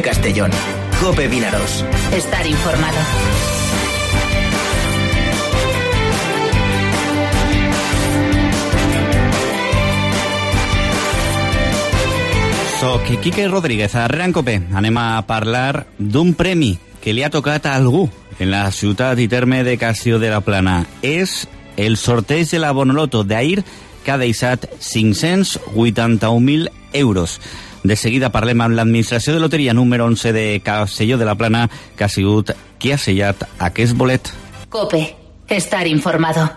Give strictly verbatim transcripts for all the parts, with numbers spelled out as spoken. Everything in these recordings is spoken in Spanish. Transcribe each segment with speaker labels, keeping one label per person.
Speaker 1: Castellón. COPE Vinaros.
Speaker 2: Estar informado.
Speaker 3: Soc Quique Rodríguez, a Reran COPE. Anem a parlar d'un premi que li ha tocat a algú en la ciutat i terme de Castelló de la Plana. És el sorteig de la Bonoloto d'ahir, que ha deixat cinc-cents vuitanta-un mil euros. De seguida parlem amb l'administració de loteria número onze de Castelló de la Plana, que ha sigut qui ha sellat aquest bolet.
Speaker 2: COPE. Estar informado.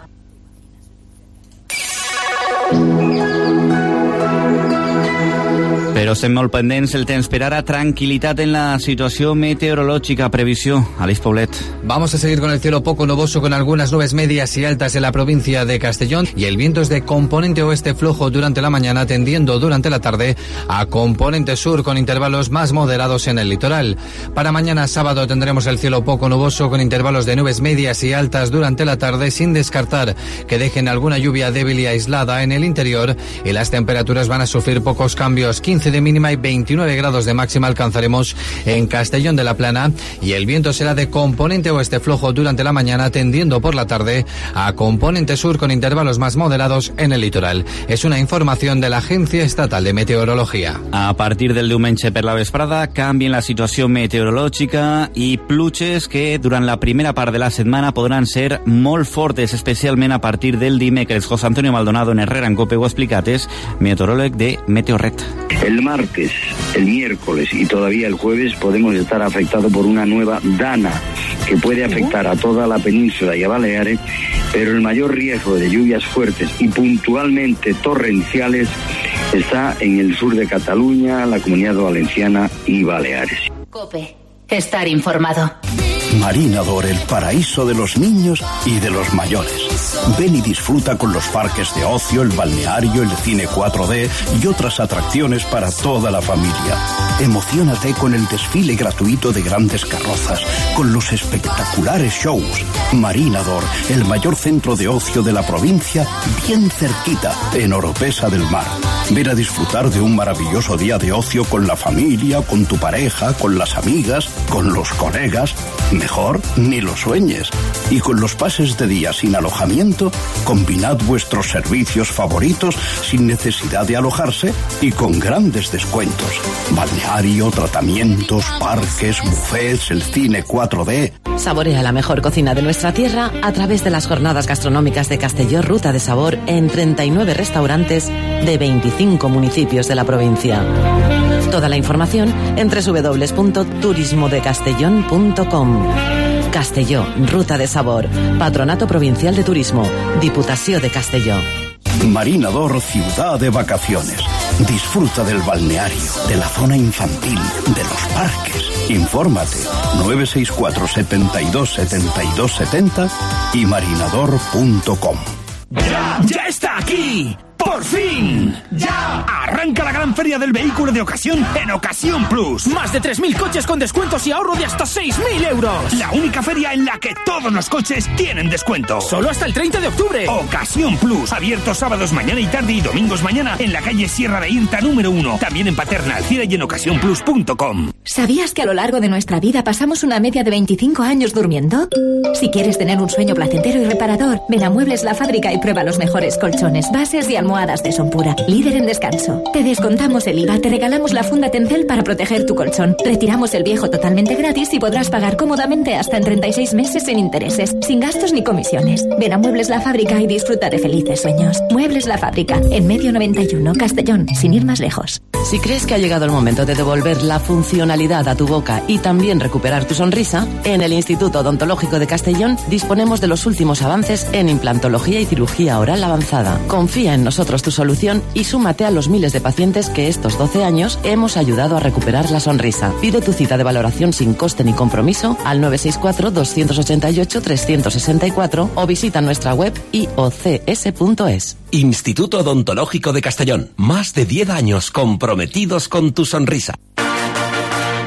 Speaker 3: Però estem molt pendents el temps per ara. Tranquilitat en la situació meteorològica. Previsió, Aleix Poblet.
Speaker 4: Vamos a seguir con el cielo poco nuboso, con algunas nubes medias y altas en la provincia de Castellón, y el viento es de componente oeste flojo durante la mañana, tendiendo durante la tarde a componente sur con intervalos más moderados en el litoral. Para mañana sábado tendremos el cielo poco nuboso con intervalos de nubes medias y altas durante la tarde, sin descartar que dejen alguna lluvia débil y aislada en el interior, y las temperaturas van a sufrir pocos cambios. quince de mínima y veintinueve grados de máxima alcanzaremos en Castellón de la Plana, y el viento será de componente oeste flojo durante la mañana, tendiendo por la tarde a componente sur con intervalos más moderados en el litoral. Es una información de la Agencia Estatal de Meteorología.
Speaker 3: A partir del diumenge per la vesprada canvien la situació meteorològica i pluges que durant la primera part de la setmana podran ser molt fortes, especialment a partir del dimecres. José Antonio Maldonado en Herrera en COPE ho ha explicat, és meteoròleg de Meteorred.
Speaker 5: El martes, el miércoles y todavía el jueves podemos estar afectados por una nueva dana que puede afectar a toda la península y a Baleares, pero el mayor riesgo de lluvias fuertes y puntualmente torrenciales está en el sur de Cataluña, la Comunidad Valenciana y Baleares.
Speaker 2: COPE. Estar informado.
Speaker 6: Marinador, el paraíso de los niños y de los mayores. Ven y disfruta con los parques de ocio, el balneario, el cine cuatro D y otras atracciones para toda la familia. Emociónate con el desfile gratuito de grandes carrozas, con los espectaculares shows. Marinador, el mayor centro de ocio de la provincia, bien cerquita, en Oropesa del Mar. Ven a disfrutar de un maravilloso día de ocio con la familia, con tu pareja, con las amigas, con los colegas. Mejor, ni lo sueñes. Y con los pases de día sin alojamiento, combinad vuestros servicios favoritos sin necesidad de alojarse y con grandes descuentos. Balneario, tratamientos, parques, buffets, el cine cuatro D.
Speaker 7: Saborea la mejor cocina de nuestra tierra a través de las jornadas gastronómicas de Castelló Ruta de Sabor en treinta y nueve restaurantes de veinticinco municipios de la provincia. Toda la información en doble u doble u doble u punto turismo de castellón punto com. Castelló, Ruta de Sabor, Patronato Provincial de Turismo, Diputació de Castelló.
Speaker 6: Marinador, ciudad de vacaciones. Disfruta del balneario, de la zona infantil, de los parques. Infórmate nueve seis cuatro, setenta y dos, setenta y dos setenta y marinador punto com.
Speaker 8: ¡Ya! ¡Ya está aquí! ¡Por fin! ¡Ya! Arranca la gran feria del vehículo de ocasión en Ocasión Plus. Más de tres mil coches con descuentos y ahorro de hasta seis mil euros. La única feria en la que todos los coches tienen descuento. Solo hasta el treinta de octubre. Ocasión Plus. Abierto sábados mañana y tarde y domingos mañana en la calle Sierra de Irta número uno. También en Paterna, Alcira y en ocasión plus punto com.
Speaker 9: ¿Sabías que a lo largo de nuestra vida pasamos una media de veinticinco años durmiendo? Si quieres tener un sueño placentero y reparador, ven a Muebles La Fábrica y prueba los mejores colchones, bases y almohadas de Sonpura, líder en descanso. Te descontamos el I V A, te regalamos la funda Tencel para proteger tu colchón. Retiramos el viejo totalmente gratis y podrás pagar cómodamente hasta en treinta y seis meses sin intereses, sin gastos ni comisiones. Ven a Muebles La Fábrica y disfruta de felices sueños. Muebles La Fábrica, en Medio noventa y uno, Castellón, sin ir más lejos.
Speaker 7: Si crees que ha llegado el momento de devolver la funcionalidad a tu boca y también recuperar tu sonrisa, en el Instituto Odontológico de Castellón disponemos de los últimos avances en implantología y cirugía oral avanzada. Confía en nosotros tu solución y súmate a los miles de pacientes que estos doce años hemos ayudado a recuperar la sonrisa. Pide tu cita de valoración sin coste ni compromiso al nueve seis cuatro, dos ocho ocho, tres seis cuatro o visita nuestra web i o c s punto es.
Speaker 10: Instituto Odontológico de Castellón. Más de diez años comprometidos con tu sonrisa.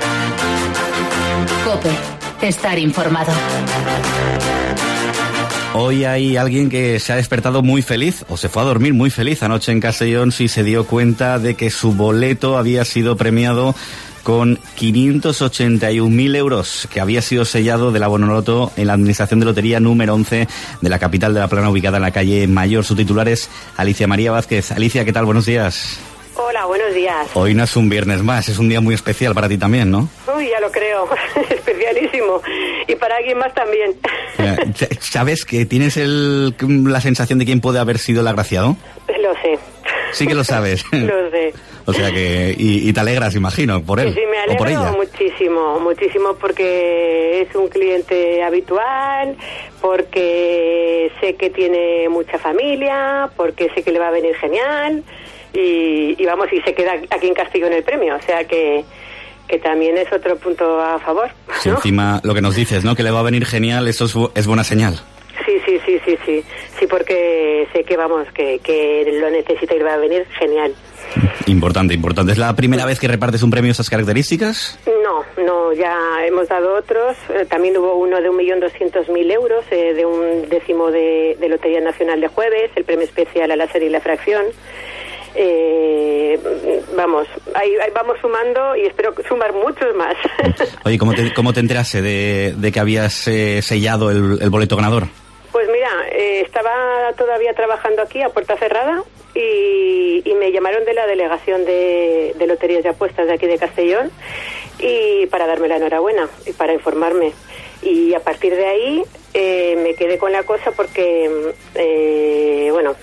Speaker 2: COPE. Estar informado.
Speaker 3: Hoy hay alguien que se ha despertado muy feliz, o se fue a dormir muy feliz anoche en Castellón si se dio cuenta de que su boleto había sido premiado con quinientos ochenta y un mil euros, que había sido sellado de la Bonoloto en la Administración de Lotería número once de la capital de La Plana, ubicada en la calle Mayor. Su titular es Alicia María Vázquez. Alicia, ¿qué tal? Buenos días.
Speaker 11: Hola, buenos días.
Speaker 3: Hoy no es un viernes más, es un día muy especial para ti también, ¿no?
Speaker 11: Uy, ya lo creo, especialísimo. Y para alguien más también.
Speaker 3: ¿Sabes que tienes el, la sensación de quién puede haber sido el agraciado?
Speaker 11: Lo sé.
Speaker 3: Sí que lo sabes.
Speaker 11: Lo sé.
Speaker 3: O sea que, y, y te alegras, imagino, por él.
Speaker 11: Sí, sí, me alegro
Speaker 3: o por ella.
Speaker 11: muchísimo, muchísimo, porque es un cliente habitual, porque sé que tiene mucha familia, porque sé que le va a venir genial, y, y vamos, y se queda aquí en Castellón el premio, o sea que, que también es otro punto a favor, ¿no?
Speaker 3: Si encima lo que nos dices, ¿no? Que le va a venir genial, eso es, es buena señal.
Speaker 11: Sí, sí, sí, sí, sí, sí, porque sé que vamos, que, que lo necesita y le va a venir genial.
Speaker 3: Importante, importante. ¿Es la primera vez que repartes un premio de esas características?
Speaker 11: No, no, ya hemos dado otros. Eh, también hubo uno de un millón doscientos mil euros, eh, de un décimo de, de Lotería Nacional de Jueves, el premio especial a la serie y la fracción. Eh, vamos, ahí, ahí vamos sumando y espero sumar muchos más.
Speaker 3: Oye, ¿cómo te, cómo te enteraste de, de que habías eh, sellado el, el boleto ganador?
Speaker 11: Pues mira, eh, estaba todavía trabajando aquí a puerta cerrada y, y me llamaron de la delegación de, de Loterías y Apuestas de aquí de Castellón y para darme la enhorabuena y para informarme. Y a partir de ahí eh, me quedé con la cosa porque, eh, bueno...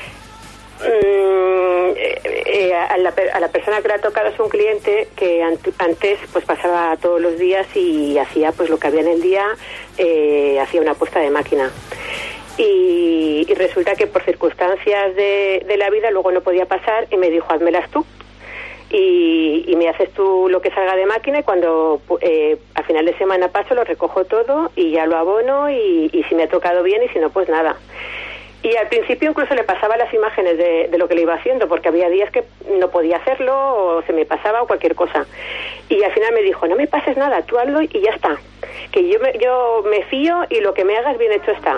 Speaker 11: Eh, eh, a, la, a la persona que le ha tocado es un cliente que ant, antes pues pasaba todos los días y hacía pues lo que había en el día, eh, hacía una apuesta de máquina y, y resulta que por circunstancias de, de la vida luego no podía pasar y me dijo, házmelas tú y, y me haces tú lo que salga de máquina y cuando eh, a final de semana paso lo recojo todo y ya lo abono y, y si me ha tocado bien y si no pues nada. Y al principio incluso le pasaba las imágenes de, de lo que le iba haciendo, porque había días que no podía hacerlo, o se me pasaba, o cualquier cosa. Y al final me dijo, no me pases nada, tú hazlo y ya está. Que yo me, yo me fío y lo que me hagas bien hecho está.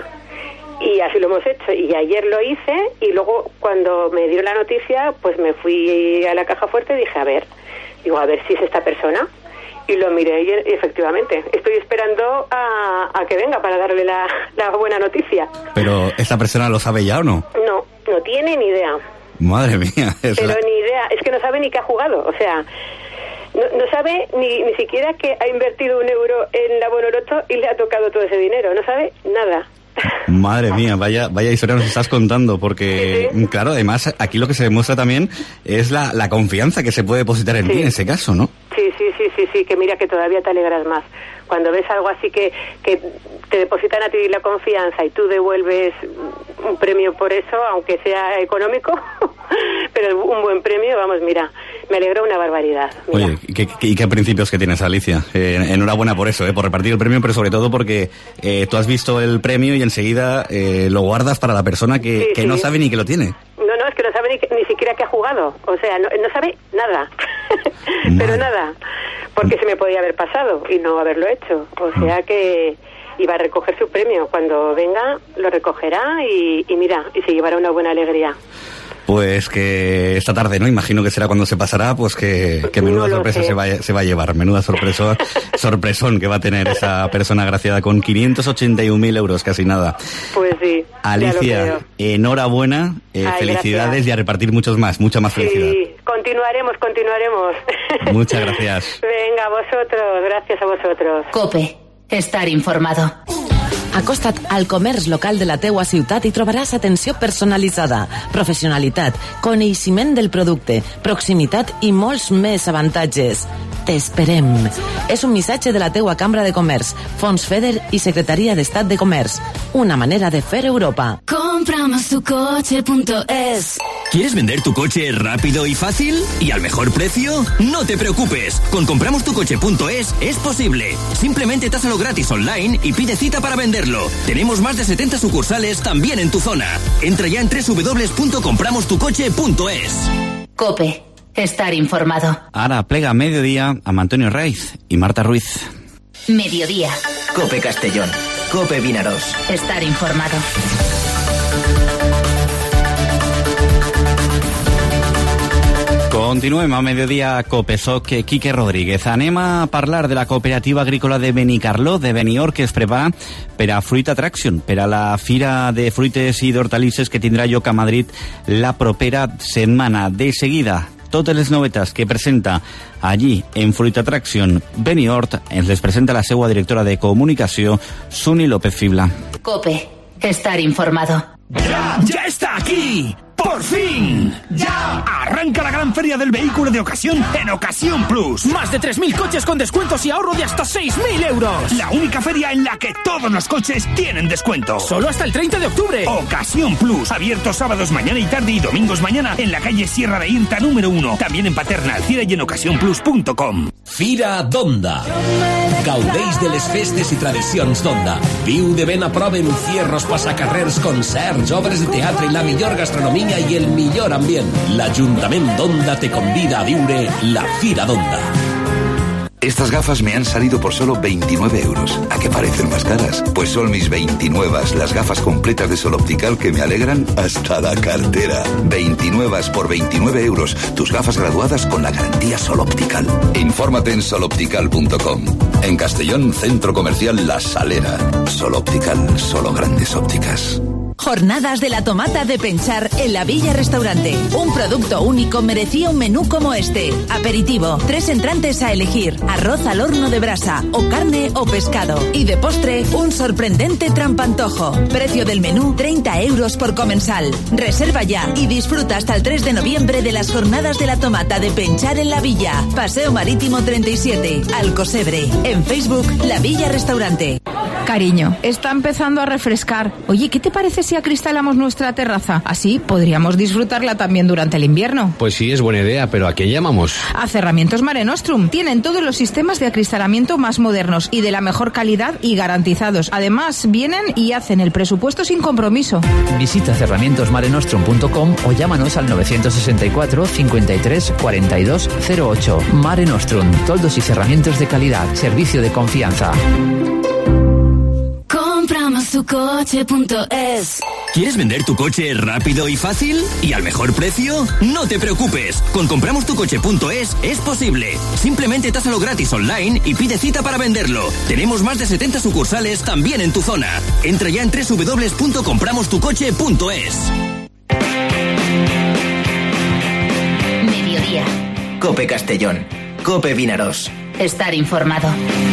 Speaker 11: Y así lo hemos hecho. Y ayer lo hice, y luego cuando me dieron la noticia, pues me fui a la caja fuerte y dije, a ver, digo, a ver si es esta persona. Y lo miré y efectivamente, estoy esperando a, a que venga para darle la, la buena noticia.
Speaker 3: Pero, ¿esta persona lo sabe ya o no?
Speaker 11: No, no tiene ni idea.
Speaker 3: Madre mía. Es
Speaker 11: Pero
Speaker 3: la...
Speaker 11: ni idea, es que no sabe ni qué ha jugado, o sea, no, no sabe ni, ni siquiera que ha invertido un euro en la Bonoloto y le ha tocado todo ese dinero, no sabe nada.
Speaker 3: Madre mía, vaya vaya historia nos estás contando, porque sí, sí. Claro, además aquí lo que se demuestra también es la, la confianza que se puede depositar en sí. ti en ese caso, ¿no?
Speaker 11: Sí, sí, sí, sí, sí, que mira que todavía te alegras más. Cuando ves algo así que, que te depositan a ti la confianza y tú devuelves un premio por eso, aunque sea económico, pero un buen premio, vamos, mira, me alegra una barbaridad. Mira.
Speaker 3: Oye, ¿y qué, qué, qué principios que tienes, Alicia? Eh, enhorabuena por eso, eh, por repartir el premio, pero sobre todo porque eh, tú has visto el premio y enseguida eh, lo guardas para la persona que, sí, que sí. no sabe ni que lo tiene.
Speaker 11: No, no, es que no sabe ni, ni siquiera que ha jugado, o sea, no, no sabe nada, pero nada, porque se me podía haber pasado y no haberlo hecho, o sea que iba a recoger su premio, cuando venga lo recogerá y, y mira, y se llevará una buena alegría.
Speaker 3: Pues que esta tarde, ¿no? Imagino que será cuando se pasará, pues que, que menuda no sorpresa se va, se va a llevar, menuda sorpresa, sorpresón que va a tener esa persona agraciada con quinientos ochenta y un mil euros, casi nada.
Speaker 11: Pues sí.
Speaker 3: Alicia, enhorabuena, eh, Ay, felicidades gracias. Y a repartir muchos más, mucha más felicidad.
Speaker 11: Sí, continuaremos, continuaremos.
Speaker 3: Muchas gracias.
Speaker 11: Venga, a vosotros, gracias a vosotros.
Speaker 2: COPE, estar informado.
Speaker 7: Acosta't al comerç local de la teua ciutat i trobaràs atenció personalitzada, professionalitat, coneixement del producte, proximitat i molts més avantatges. T'esperem. És un missatge de la teua Cambra de Comerç, Fons FEDER i Secretaria d'Estat de Comerç. Una manera de fer Europa.
Speaker 12: Compramos tu coche punto es.
Speaker 13: ¿Quieres vender tu coche rápido y fácil? ¿Y al mejor precio? No te preocupes. Con compramos tu coche punto es es posible. Simplemente tásalo gratis online y pide cita para venderlo. Tenemos más de setenta sucursales también en tu zona. Entra ya en doble u doble u doble u punto compramos tu coche punto es.
Speaker 2: COPE. Estar informado.
Speaker 3: Ara plega a mediodía amb Antonio Raiz i Marta Ruiz.
Speaker 2: Mediodía.
Speaker 1: COPE Castellón. COPE Vinaros.
Speaker 2: Estar informado.
Speaker 3: Continuem a mediodía COPE. Soc Quique Rodríguez. Anem a parlar de la cooperativa agrícola de Benicarló, de Benidorm, que es prepara per a Fruit Attraction, per a la fira de fruites i d'hortalisses que tindrà lloc a Madrid la propera setmana. De seguida, totes les novetats que presenta allí en Fruit Attraction Benidorm ens les presenta la seva directora de comunicació, Suni López Fibla.
Speaker 2: COPE. Estar informado.
Speaker 8: ¡Ya! ¡Ya está aquí! ¡Por fin! ¡Ya! Arranca la gran feria del vehículo de ocasión en Ocasión Plus. Más de tres mil coches con descuentos y ahorro de hasta seis mil euros. La única feria en la que todos los coches tienen descuento. Solo hasta el treinta de octubre. Ocasión Plus. Abierto sábados mañana y tarde y domingos mañana en la calle Sierra de Irta número uno. También en Paterna, Alcira y en ocasión plus punto com.
Speaker 10: Fira d'Onda. Gaudeix de les festes i tradicions d'Onda. Viu de ben a prop encierros, passacarrers, concerts, obres de teatre i la millor gastronomia i el millor ambient. L'Ajuntament d'Onda te convida a viure la Fira d'Onda.
Speaker 14: Estas gafas me han salido por solo veintinueve euros. ¿A qué parecen más caras? Pues son mis veintinueve, las gafas completas de Sol Optical que me alegran hasta la cartera. veintinueve por veintinueve euros. Tus gafas graduadas con la garantía Sol Optical. Infórmate en sol optical punto com. En Castellón, Centro Comercial La Salera. Sol Optical, solo grandes ópticas.
Speaker 15: Jornadas de la tomata de Penchar en la Villa Restaurante. Un producto único merecía un menú como este. Aperitivo, tres entrantes a elegir, arroz al horno de brasa, o carne o pescado. Y de postre, un sorprendente trampantojo. Precio del menú, treinta euros por comensal. Reserva ya y disfruta hasta el tres de noviembre de las Jornadas de la tomata de Penchar en la Villa. Paseo Marítimo treinta y siete, Alcosebre. En Facebook, La Villa Restaurante.
Speaker 16: Cariño, está empezando a refrescar. Oye, ¿qué te parece si acristalamos nuestra terraza? Así podríamos disfrutarla también durante el invierno.
Speaker 17: Pues sí, es buena idea, pero ¿a qué llamamos?
Speaker 16: A Cerramientos Mare Nostrum. Tienen todos los sistemas de acristalamiento más modernos y de la mejor calidad y garantizados. Además, vienen y hacen el presupuesto sin compromiso.
Speaker 18: Visita cerramientos mare nostrum punto com o llámanos al novecientos sesenta y cuatro, cincuenta y tres, cuarenta y dos cero ocho. Mare Nostrum, toldos y cerramientos de calidad, servicio de confianza.
Speaker 12: Compramos tu coche punto es.
Speaker 13: ¿Quieres vender tu coche rápido y fácil? ¿Y al mejor precio? No te preocupes. Con compramos tu coche punto es es posible. Simplemente tásalo gratis online y pide cita para venderlo. Tenemos más de setenta sucursales también en tu zona. Entra ya en doble u doble u doble u punto compramos tu coche punto es.
Speaker 2: Mediodía.
Speaker 1: COPE Castellón. COPE Vinaros.
Speaker 2: Estar informado.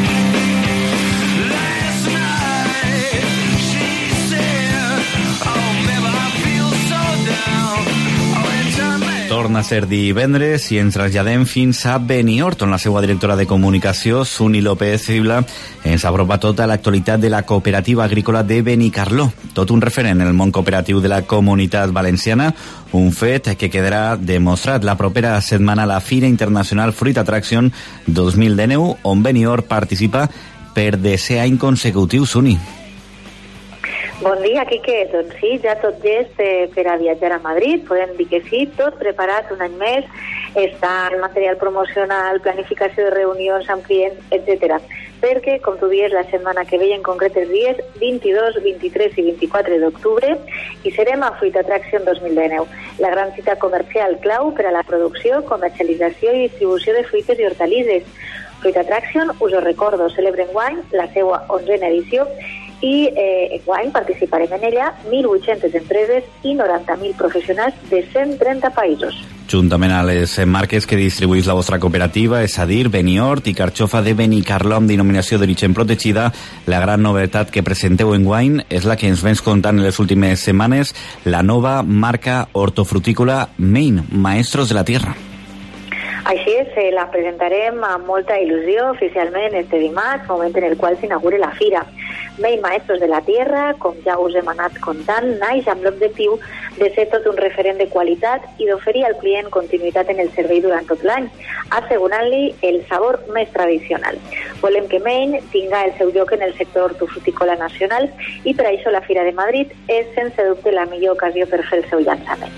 Speaker 3: Torna a ser divendres i ens traslladem fins a Benidorm, on la seva directora de comunicació, Suni López Fibla, ens apropa tota l'actualitat de la cooperativa agrícola de Benicarló. Tot un referent en el món cooperatiu de la Comunitat Valenciana, un fet que quedarà demostrat la propera setmana a la Fira Internacional Fruit Attraction dos mil dinou, on Benidorm participa per desè any consecutiu. Suni.
Speaker 19: Bon dia, Quique. Doncs sí, ja tot llest eh, per a viatjar a Madrid. Podem dir que sí, tot preparat un any més. Està el material promocional, planificació de reunions amb clients, etcètera. Perquè, com tu dius, la setmana que ve, en concret els dies vint-i-dos, vint-i-tres i vint-i-quatre d'octubre, i serem a Fruit Attraction dos mil dinou, la gran cita comercial clau per a la producció, comercialització i distribució de fruites i hortalisses. Fruit Attraction, us ho recordo, celebra enguany la seva onzena edició i eh, enguany participarem en ella mil vuit-centes empreses i noranta mil professionals de cent trenta països.
Speaker 3: Juntament a les marques que distribuïs la vostra cooperativa, és a dir, Benihort i Carxofa de Benicarló amb denominació d'origen protegida, la gran novetat que presenteu enguany és la que ens vens contant en les últimes setmanes, la nova marca hortofrutícola Maine, Maestros de la Tierra.
Speaker 19: Així és, eh, la presentarem amb molta il·lusió oficialment este dimarts, moment en el qual s'inaugura la fira. Maine Maestros de la Tierra, com ja us hem anat contant, naix amb l'objectiu de ser tot un referent de qualitat i d'oferir al client continuïtat en el servei durant tot l'any, assegurant-li el sabor més tradicional. Volem que Maine tinga el seu lloc en el sector hortofrutícola nacional i per això la Fira de Madrid és sense dubte la millor ocasió per fer el seu llançament.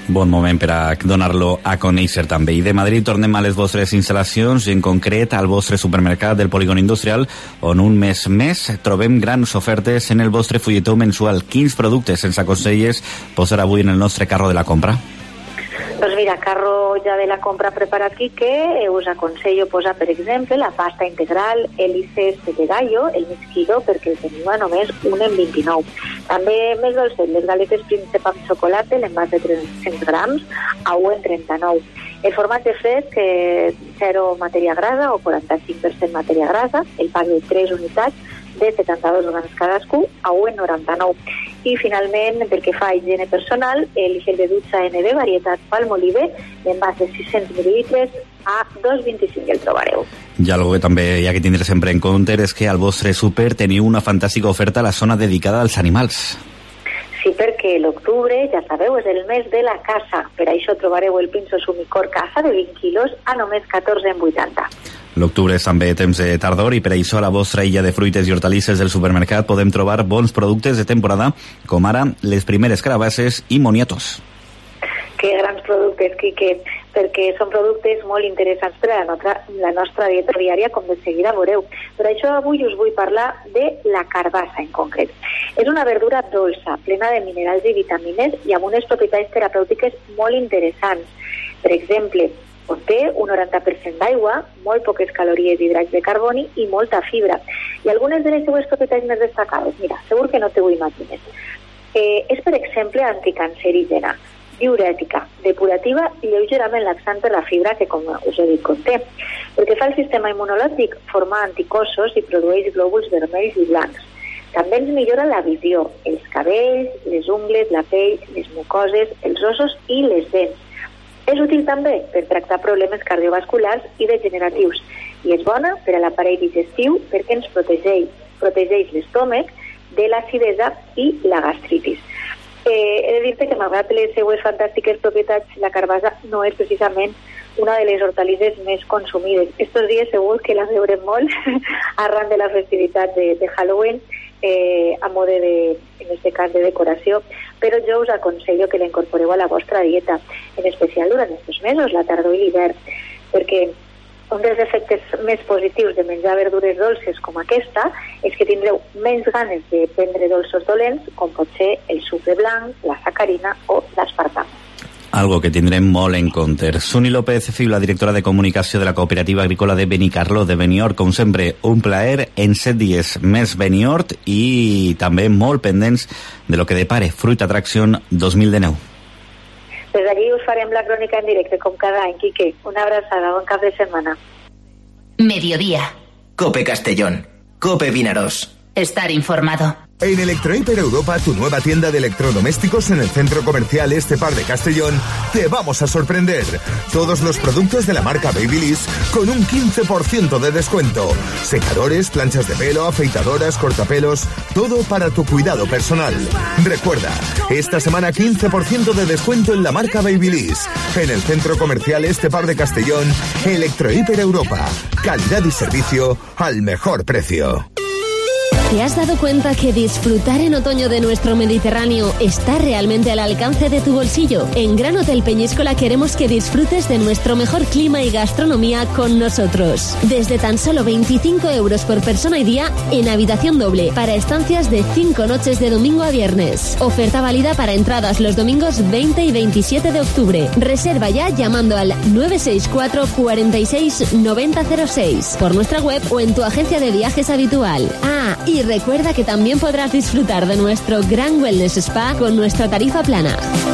Speaker 3: Bon moment per a donar-lo a conèixer també. I de Madrid tornem a les vostres instal·lacions, i en concret al vostre supermercat del Polígon Industrial, on un mes més trobem grans ofertes en el vostre fulletó mensual. Quins productes ens aconselles posar avui en el nostre carro de la compra?
Speaker 19: Doncs mira, carro ja de la compra preparat aquí, que us aconsello posar, per exemple, la pasta integral Hélices de Gallo, el mig quilo, perquè el teniu a només un en vint-i-nou. També més dolcet, les galetes Príncep amb xocolata, l'envàs de tres-cents grams, a un en trenta-nou. El formatge fresc, eh, zero matèria grasa o quaranta-cinc per cent matèria grasa, el pack de tres unitats de setanta-dos grams cadascú, a un en noranta-nou. I finalment, pel que fa a higiene personal, el gel de dutxa N B varietat Palmolive, l'envàs de sis-cents mil·lilitres, a dos vint-i-cinc el trobareu.
Speaker 3: I algo que també hi ha que tindre sempre en compte és que al vostre súper teniu una fantàstica oferta a la zona dedicada als animals.
Speaker 19: Sí, perquè l'octubre, ja sabeu, és el mes de la caça. Per això trobareu el pinso sumicor caça de vint quilos a només catorze en vuitanta.
Speaker 3: L'octubre és també temps de tardor i per això a la vostra illa de fruites i hortalisses del supermercat podem trobar bons productes de temporada, com ara les primeres carabasses i moniatos.
Speaker 19: Que grans productes, Quique, perquè són productes molt interessants per a la nostra, la nostra dieta diària, com de seguida veureu. Per això avui us vull parlar de la carbassa en concret. És una verdura dolça, plena de minerals i vitamines i amb unes propietats terapèutiques molt interessants. Per exemple, conté un noranta per cent d'aigua, molt poques calories d'hidrats de carboni i molta fibra. I algunes de les seues propietats més destacades, mira, segur que no te ho imagines. Eh, és, per exemple, anticancerígena, diurètica, depurativa i lleugerament laxant per la fibra que, com us he dit, conté. Perquè fa el sistema immunològic, forma anticossos i produeix glòbuls vermells i blancs. També ens millora la visió, els cabells, les ungles, la pell, les mucoses, els ossos i les dents. És útil també per tractar problemes cardiovasculars i degeneratius i és bona per a l'aparell digestiu perquè ens protegeix, protegeix l'estómac de l'acidesa i la gastritis. Eh, he de dir-te que malgrat les seues fantàstiques propietats, la carbassa no és precisament una de les hortalisses més consumides. Estos dies segur que la veurem molt arran de la festivitat de, de Halloween, eh, a mode de, en este cas, de decoració, però jo us aconsello que la incorporeu a la vostra dieta, en especial durant aquests mesos, la tardor i l'hivern, perquè un dels efectes més positius de menjar verdures dolces com aquesta és que tindreu menys ganes de prendre dolços dolents, com pot ser el sucre blanc, la sacarina o l'aspartam.
Speaker 3: Algo que tindrem molt en compte. Suni López Fiu, la directora de comunicació de la Cooperativa Agrícola de Benicarló de Beniort, com sempre, un plaer en set dies més Beniort i també molt pendents de lo que depare Fruit Attraction dos mil dinou.
Speaker 19: Des d'allí us farem la crònica en directe, com cada any, Quique. Una abraçada, bon cap de setmana.
Speaker 2: Mediodía.
Speaker 1: Cope Castellón. Cope Vinarós.
Speaker 2: Estar informado.
Speaker 20: En Electrohiper Europa, tu nueva tienda de electrodomésticos en el Centro Comercial Estepar de Castellón, te vamos a sorprender. Todos los productos de la marca Babyliss con un quince por ciento de descuento. Secadores, planchas de pelo, afeitadoras, cortapelos, todo para tu cuidado personal. Recuerda, esta semana quince por ciento de descuento en la marca Babyliss. En el Centro Comercial Estepar de Castellón, Electrohiper Europa. Calidad y servicio al mejor precio.
Speaker 21: ¿Te has dado cuenta que disfrutar en otoño de nuestro Mediterráneo está realmente al alcance de tu bolsillo? En Gran Hotel Peñíscola queremos que disfrutes de nuestro mejor clima y gastronomía con nosotros. Desde tan solo veinticinco euros por persona y día en habitación doble para estancias de cinco noches de domingo a viernes. Oferta válida para entradas los domingos veinte y veintisiete de octubre. Reserva ya llamando al nueve seis cuatro, cuarenta y seis, noventa cero seis por nuestra web o en tu agencia de viajes habitual. Ah, y recuerda que también podrás disfrutar de nuestro gran wellness spa con nuestra tarifa plana.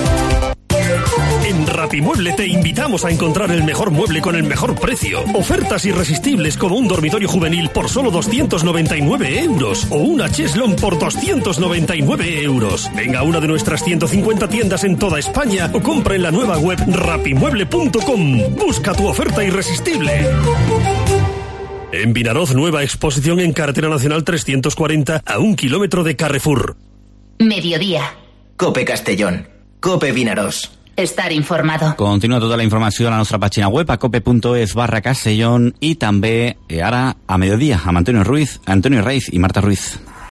Speaker 8: En Rapimueble te invitamos a encontrar el mejor mueble con el mejor precio. Ofertas irresistibles como un dormitorio juvenil por solo doscientos noventa y nueve euros o una cheslón por doscientos noventa y nueve euros. Venga a una de nuestras ciento cincuenta tiendas en toda España o compra en la nueva web rapimueble punto com. Busca tu oferta irresistible. En Vinaroz, nueva exposición en Carretera Nacional trescientos cuarenta a un kilómetro de Carrefour.
Speaker 2: Mediodía.
Speaker 1: Cope Castellón. Cope Vinarós.
Speaker 2: Estar informado.
Speaker 3: Continua tota la informació a la nostra pàgina web a cope punto es barra Castellón i també eh, ara a mediodía amb Antonio Ruiz, Antonio Raiz i Marta Ruiz.